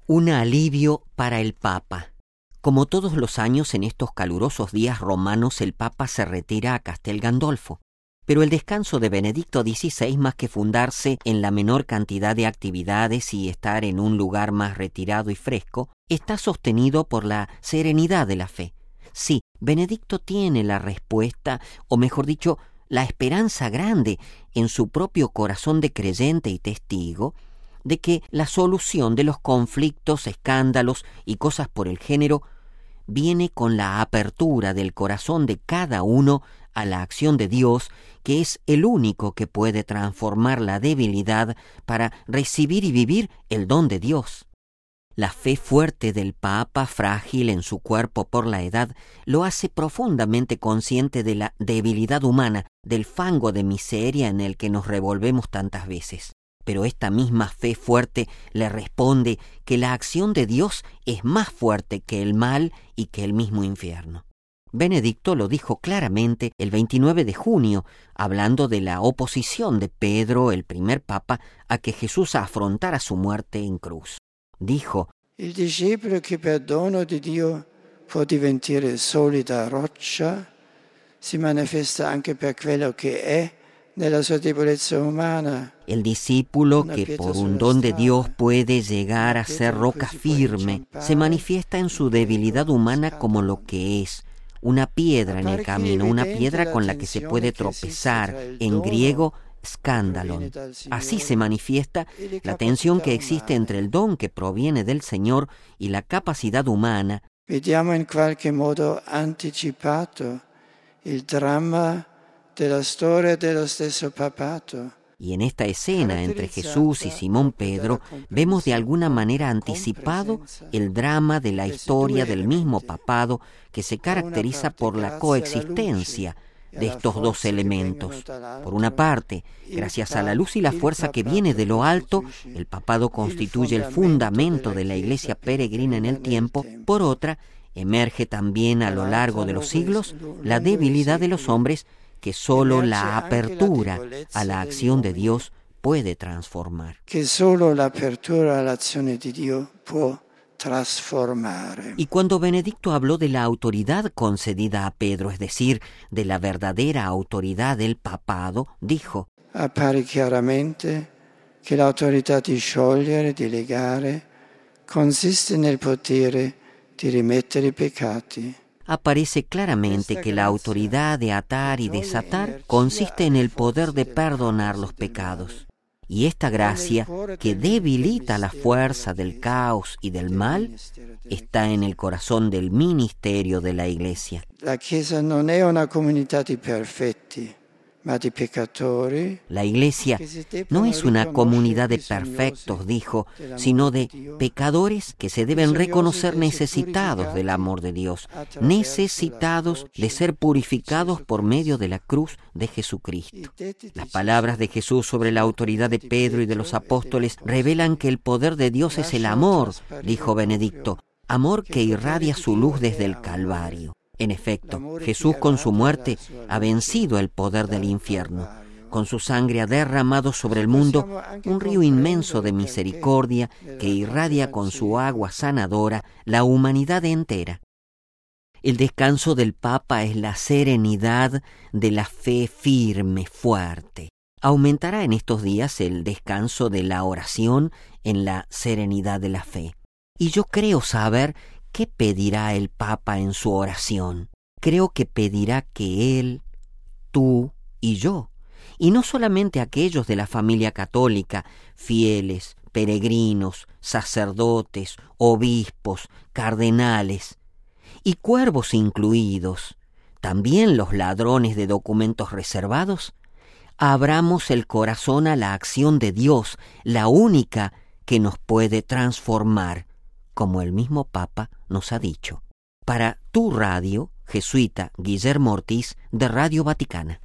Un alivio para el Papa. Como todos los años en estos calurosos días romanos, el Papa se retira a Castel Gandolfo. Pero el descanso de Benedicto XVI, más que fundarse en la menor cantidad de actividades y estar en un lugar más retirado y fresco, está sostenido por la serenidad de la fe. Sí, Benedicto tiene la respuesta, o mejor dicho, la esperanza grande en su propio corazón de creyente y testigo, de que la solución de los conflictos, escándalos y cosas por el género viene con la apertura del corazón de cada uno a la acción de Dios, que es el único que puede transformar la debilidad para recibir y vivir el don de Dios. La fe fuerte del Papa, frágil en su cuerpo por la edad, lo hace profundamente consciente de la debilidad humana, del fango de miseria en el que nos revolvemos tantas veces. Pero esta misma fe fuerte le responde que la acción de Dios es más fuerte que el mal y que el mismo infierno. Benedicto lo dijo claramente el 29 de junio, hablando de la oposición de Pedro, el primer papa, a que Jesús afrontara su muerte en cruz. Dijo: Il discepolo che per dono di Dio può diventare solida roccia si manifesta anche per quello che è nella sua debolezza umana. El discípulo que por un don de Dios puede llegar a ser roca firme se manifiesta en su debilidad humana como lo que es, una piedra en el camino, una piedra con la que se puede tropezar, en griego scandalon. Así se manifiesta la tensión que existe entre el don que proviene del Señor y la capacidad humana. Vediamo in qualche modo anticipato il dramma della storia dello stesso papato. Y en esta escena entre Jesús y Simón Pedro vemos de alguna manera anticipado el drama de la historia del mismo papado, que se caracteriza por la coexistencia de estos dos elementos. Por una parte, gracias a la luz y la fuerza que viene de lo alto, el papado constituye el fundamento de la Iglesia peregrina en el tiempo. Por otra, emerge también a lo largo de los siglos la debilidad de los hombres, que solo la apertura a la acción de Dios puede transformar. Que solo la apertura a la acción de Dios puede transformar. Y cuando Benedicto habló de la autoridad concedida a Pedro, es decir, de la verdadera autoridad del papado, dijo: Appare chiaramente che l'autorità di sciogliere, di legare, consiste nel potere di rimettere i peccati. Aparece claramente que la autoridad de atar y desatar consiste en el poder de perdonar los pecados. Y esta gracia, que debilita la fuerza del caos y del mal, está en el corazón del ministerio de la Iglesia. La Chiesa non è una comunità di perfetti, ma di peccatori. La Iglesia no es una comunidad de perfectos, dijo, sino de pecadores que se deben reconocer necesitados del amor de Dios, necesitados de ser purificados por medio de la cruz de Jesucristo. Las palabras de Jesús sobre la autoridad de Pedro y de los apóstoles revelan que el poder de Dios es el amor, dijo Benedicto, amor que irradia su luz desde el Calvario. En efecto, Jesús con su muerte ha vencido el poder del infierno. Con su sangre ha derramado sobre el mundo un río inmenso de misericordia que irradia con su agua sanadora la humanidad entera. El descanso del Papa es la serenidad de la fe firme, fuerte. Aumentará en estos días el descanso de la oración en la serenidad de la fe. Y yo creo saber ¿qué pedirá el Papa en su oración? Creo que pedirá que él, tú y yo, y no solamente aquellos de la familia católica, fieles, peregrinos, sacerdotes, obispos, cardenales, y cuervos incluidos, también los ladrones de documentos reservados, abramos el corazón a la acción de Dios, la única que nos puede transformar, como el mismo Papa nos ha dicho. Para tu radio, jesuita Guillermo Ortiz, de Radio Vaticana.